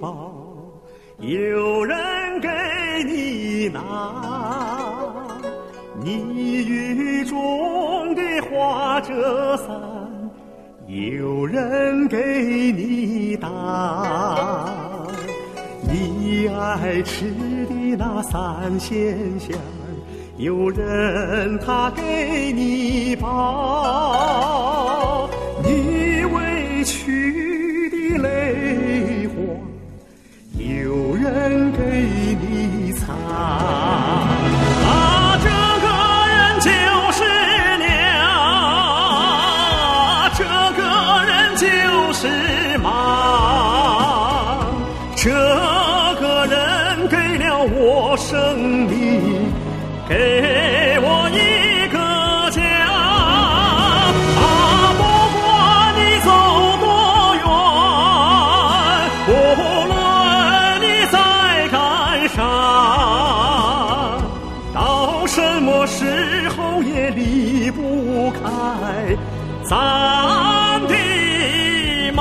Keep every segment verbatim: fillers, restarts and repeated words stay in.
宝，有人给你拿。你雨中的花遮伞，有人给你打。你爱吃的那三鲜馅，有人他给你包。你委屈的泪花，有人给你擦。啊，这个人就是娘，这个人就是妈，这个人给了我生命，给我一个家。啊，不管你走多远，无论你在干啥，到什么时候也离不开咱的妈。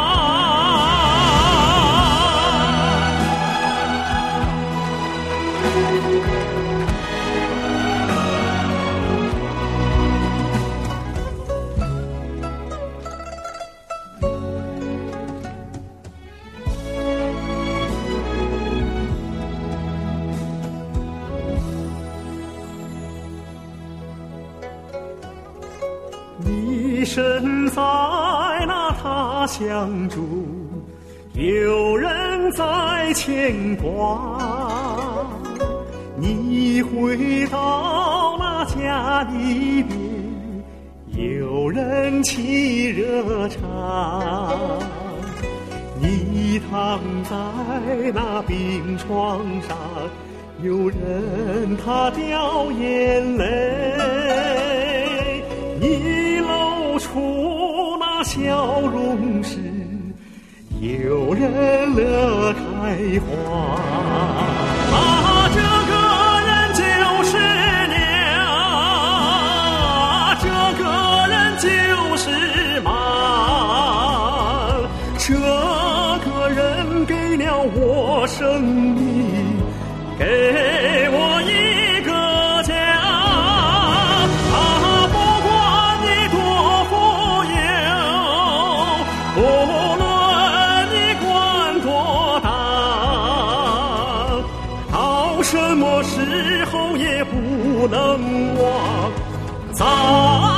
你身在那他乡住，有人在牵挂。你回到那家里边，有人沏热茶。你躺在那病床上，有人他掉眼泪。你露出那笑容时，有人乐开花。啊，这个人就是娘，这个人就是妈，这个人给了我生命，给我一个家。无论你官多大，到什么时候也不能忘咱